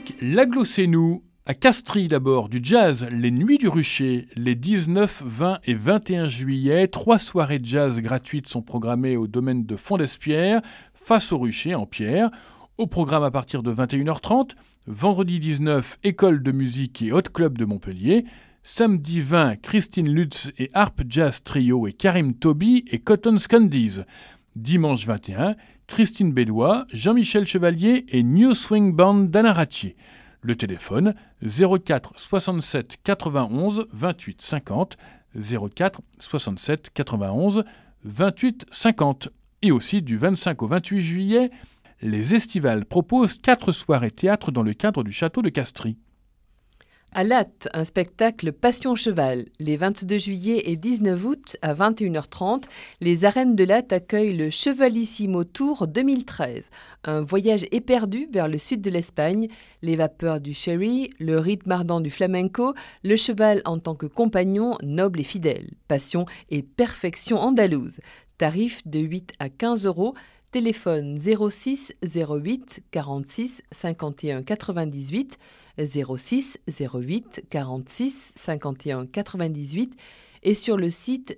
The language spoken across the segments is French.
musique, l'Aglo c'est nous. À Castries d'abord, du jazz, les Nuits du Rucher, les 19, 20 et 21 juillet. 3 soirées de jazz gratuites sont programmées au domaine de Fond-d'Espierre, face au Rucher en pierre. Au programme à partir de 21h30, vendredi 19, École de musique et Hot Club de Montpellier. Samedi 20, Christine Lutz et Harp Jazz Trio et Karim Toby et Cotton Scandies. Dimanche 21, Christine Bédois, Jean-Michel Chevalier et New Swing Band d'Anarachi. Le téléphone 04 67 91 28 50, 04 67 91 28 50. Et aussi du 25 au 28 juillet, les Estivales proposent 4 soirées théâtre dans le cadre du château de Castries. À Latte, un spectacle Passion Cheval. Les 22 juillet et 19 août à 21h30, les arènes de Latte accueillent le Chevalissimo Tour 2013. Un voyage éperdu vers le sud de l'Espagne, les vapeurs du sherry, le rythme ardent du flamenco, le cheval en tant que compagnon noble et fidèle, passion et perfection andalouse. Tarif de 8 à 15 euros. Téléphone 06 08 46 51 98, 06 08 46 51 98 et sur le site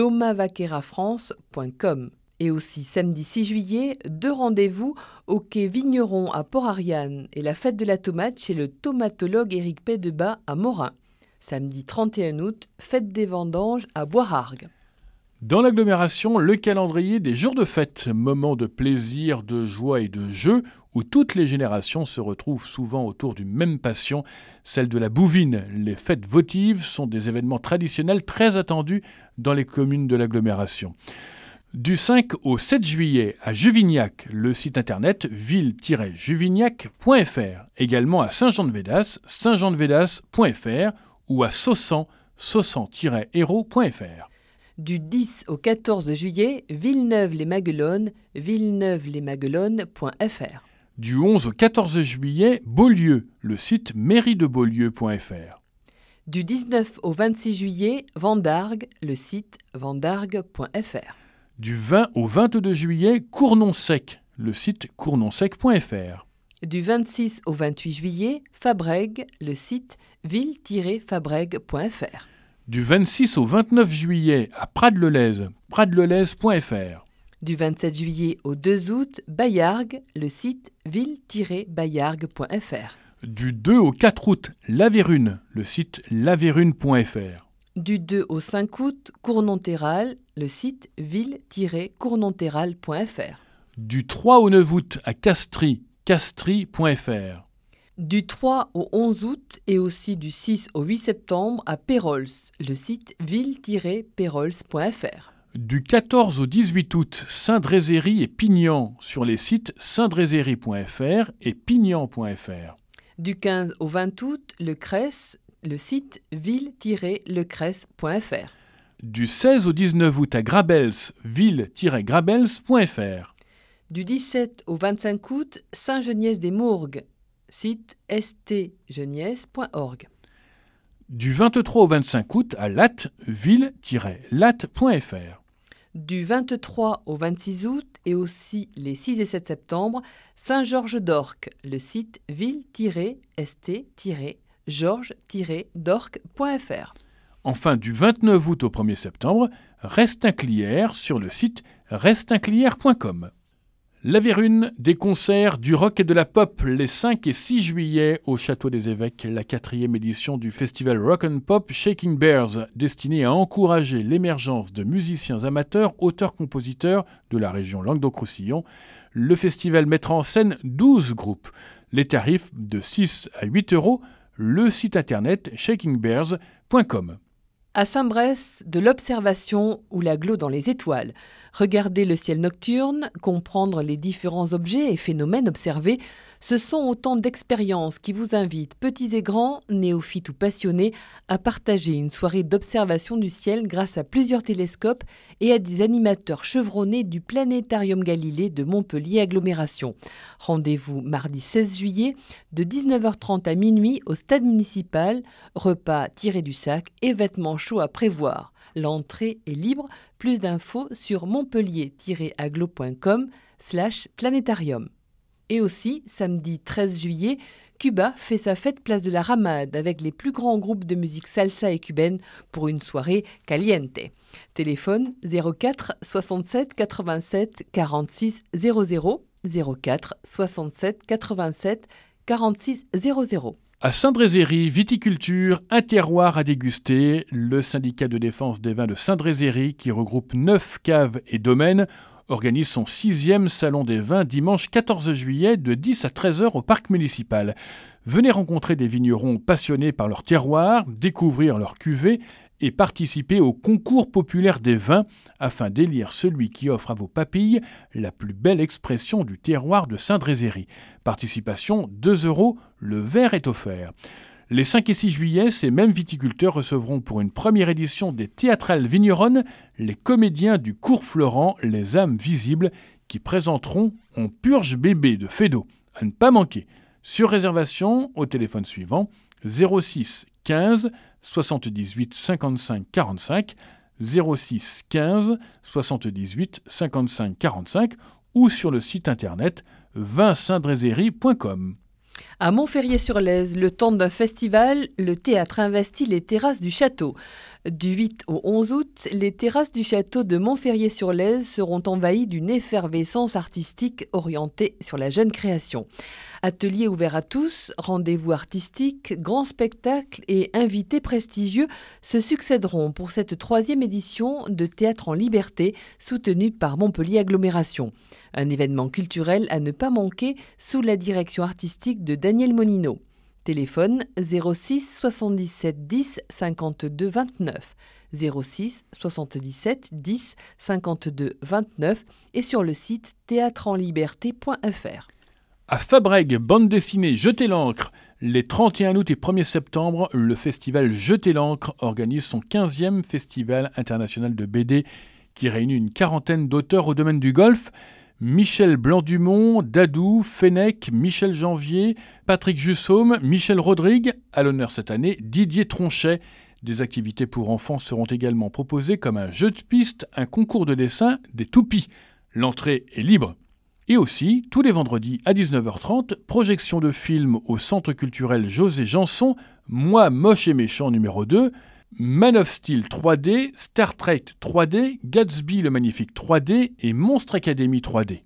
domavaquerafrance.com. Et aussi samedi 6 juillet, 2 rendez-vous au quai Vigneron à Port-Ariane et la fête de la tomate chez le tomatologue Éric Pédeba à Morin. Samedi 31 août, fête des vendanges à Boirargues. Dans l'agglomération, le calendrier des jours de fête, moment de plaisir, de joie et de jeu, où toutes les générations se retrouvent souvent autour d'une même passion, celle de la bouvine. Les fêtes votives sont des événements traditionnels très attendus dans les communes de l'agglomération. Du 5 au 7 juillet à Juvignac, le site internet ville-juvignac.fr. Également à Saint-Jean-de-Védas, saintjeandevédas.fr ou à Saussan, saussan-héros.fr. Du 10 au 14 juillet, Villeneuve-les-Maguelones, villeneuve-les-maguelones.fr. Du 11 au 14 juillet, Beaulieu, le site mairie-de-beaulieu.fr. Du 19 au 26 juillet, Vendargues, le site vendargues.fr. Du 20 au 22 juillet, Cournon-Sec, le site cournonsec.fr. Du 26 au 28 juillet, Fabrègues, le site ville-fabrègues.fr. Du 26 au 29 juillet à Prades-le-Lez, pradelelez.fr. Du 27 juillet au 2 août, Baillargues, le site ville-baillargues.fr. Du 2 au 4 août, Lavérune, le site lavérune.fr. Du 2 au 5 août, Cournon-Terral, le site ville-cournonterral.fr. Du 3 au 9 août à Castries, castries.fr. Du 3 au 11 août et aussi du 6 au 8 septembre à Pérols, le site ville-pérols.fr. Du 14 au 18 août, Saint-Drézéry et Pignan sur les sites saintdrézéry.fr et pignan.fr. Du 15 au 20 août, le Cress, le site ville-lecresse.fr. Du 16 au 19 août à Grabels, ville-grabels.fr. Du 17 au 25 août, Saint-Geniès-des-Mourgues, site stgeniès.org. Du 23 au 25 août à Latte, ville-latte.fr. Du 23 au 26 août et aussi les 6 et 7 septembre, Saint-Georges-d'Orques, le site ville-st-georges-d'orques.fr. Enfin, du 29 août au 1er septembre, Restinclière sur le site restinclière.com. La Vérune, des concerts, du rock et de la pop les 5 et 6 juillet au Château des Évêques, la 4e édition du festival Rock and Pop Shaking Bears, destiné à encourager l'émergence de musiciens amateurs, auteurs-compositeurs de la région Languedoc-Roussillon. Le festival mettra en scène 12 groupes. Les tarifs de 6 à 8 euros, le site internet shakingbears.com. À Saint-Bresse, de l'observation ou l'aglo dans les étoiles. Regarder le ciel nocturne, comprendre les différents objets et phénomènes observés, ce sont autant d'expériences qui vous invitent, petits et grands, néophytes ou passionnés, à partager une soirée d'observation du ciel grâce à plusieurs télescopes et à des animateurs chevronnés du Planétarium Galilée de Montpellier Agglomération. Rendez-vous mardi 16 juillet de 19h30 à minuit au stade municipal, repas tirés du sac et vêtements chauds à prévoir. L'entrée est libre. Plus d'infos sur montpellier-aglo.com/planétarium. Et aussi, samedi 13 juillet, Cuba fait sa fête place de la Ramade avec les plus grands groupes de musique salsa et cubaine pour une soirée caliente. Téléphone 04 67 87 46 00 04 67 87 46 00. À Saint-Drézéry, viticulture, un terroir à déguster. Le syndicat de défense des vins de Saint-Drézéry, qui regroupe 9 caves et domaines, organise son 6e salon des vins dimanche 14 juillet de 10 à 13h au parc municipal. Venez rencontrer des vignerons passionnés par leur terroir, découvrir leur cuvée et participer au concours populaire des vins afin d'élire celui qui offre à vos papilles la plus belle expression du terroir de Saint-Drézéry. Participation 2 €, le verre est offert. Les 5 et 6 juillet, ces mêmes viticulteurs recevront pour une première édition des Théâtrales Vigneronnes les comédiens du Cours Florent, les âmes visibles, qui présenteront On purge bébé de Fédo. À ne pas manquer. Sur réservation au téléphone suivant 06 15 78 55 45, 06 15 78 55 45 ou sur le site internet vinsaintdrézéry.com. À Montferrier-sur-Lèze, le temps d'un festival, le théâtre investit les terrasses du château. Du 8 au 11 août, les terrasses du château de Montferrier-sur-Lèze seront envahies d'une effervescence artistique orientée sur la jeune création. Ateliers ouverts à tous, rendez-vous artistiques, grands spectacles et invités prestigieux se succéderont pour cette 3e édition de Théâtre en Liberté, soutenue par Montpellier Agglomération. Un événement culturel à ne pas manquer sous la direction artistique de Daniel Monino. Téléphone 06 77 10 52 29, 06 77 10 52 29 et sur le site théâtreenliberté.fr. À Fabrègues, bande dessinée Jeter l'encre. Les 31 août et 1er septembre, le festival Jeter l'encre organise son 15e festival international de BD qui réunit une quarantaine d'auteurs au domaine du golf. Michel Blanc-Dumont, Dadou, Fenech, Michel Janvier, Patrick Jussaume, Michel Rodrigue, à l'honneur cette année, Didier Tronchet. Des activités pour enfants seront également proposées comme un jeu de piste, un concours de dessin, des toupies. L'entrée est libre. Et aussi, tous les vendredis à 19h30, projection de films au Centre culturel José Janson, Moi moche et méchant numéro 2, Man of Steel 3D, Star Trek 3D, Gatsby le magnifique 3D et Monstre Academy 3D.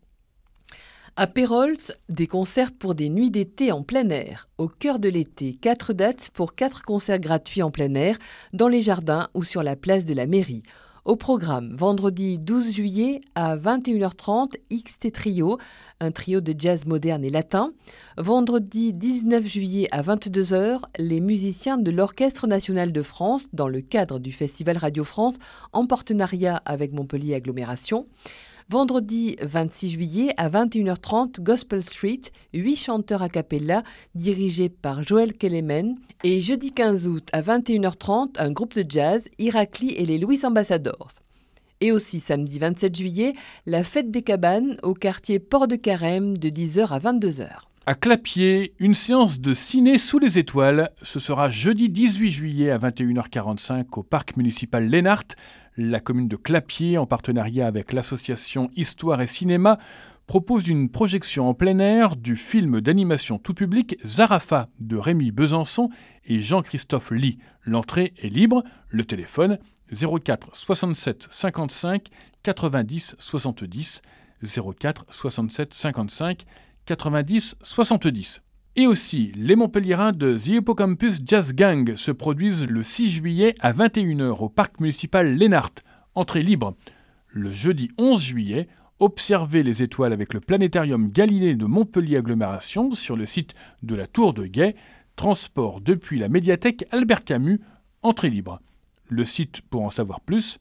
À Pérols, des concerts pour des nuits d'été en plein air. Au cœur de l'été, 4 dates pour 4 concerts gratuits en plein air, dans les jardins ou sur la place de la mairie. Au programme, vendredi 12 juillet à 21h30, XT Trio, un trio de jazz moderne et latin. Vendredi 19 juillet à 22h, les musiciens de l'Orchestre national de France, dans le cadre du Festival Radio France, en partenariat avec Montpellier Agglomération. Vendredi 26 juillet à 21h30, Gospel Street, 8 chanteurs a cappella dirigés par Joël Kelemen. Et jeudi 15 août à 21h30, un groupe de jazz, Irakli et les Louis Ambassadors. Et aussi samedi 27 juillet, la fête des cabanes au quartier Port de Carême de 10h à 22h. À Clapier, une séance de ciné sous les étoiles. Ce sera jeudi 18 juillet à 21h45 au parc municipal Lénart. La commune de Clapier, en partenariat avec l'association Histoire et Cinéma, propose une projection en plein air du film d'animation tout public Zarafa de Rémi Besançon et Jean-Christophe Lee. L'entrée est libre. Le téléphone 04 67 55 90 70 04 67 55 90 70. Et aussi, les Montpelliérains de The Hippocampus Jazz Gang se produisent le 6 juillet à 21h au parc municipal Lénart. Entrée libre. Le jeudi 11 juillet, observez les étoiles avec le planétarium Galilée de Montpellier Agglomération sur le site de la Tour de Guet. Transport depuis la médiathèque Albert Camus. Entrée libre. Le site pour en savoir plus,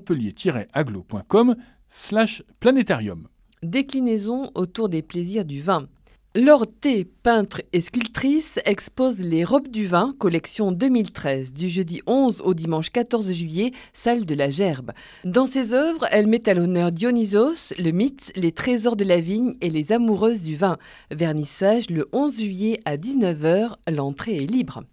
montpellier-aglo.com/planétarium. Déclinaison autour des plaisirs du vin. Laure T, peintre et sculptrice, expose les robes du vin, collection 2013, du jeudi 11 au dimanche 14 juillet, salle de la Gerbe. Dans ses œuvres, elle met à l'honneur Dionysos, le mythe, les trésors de la vigne et les amoureuses du vin. Vernissage le 11 juillet à 19h, l'entrée est libre.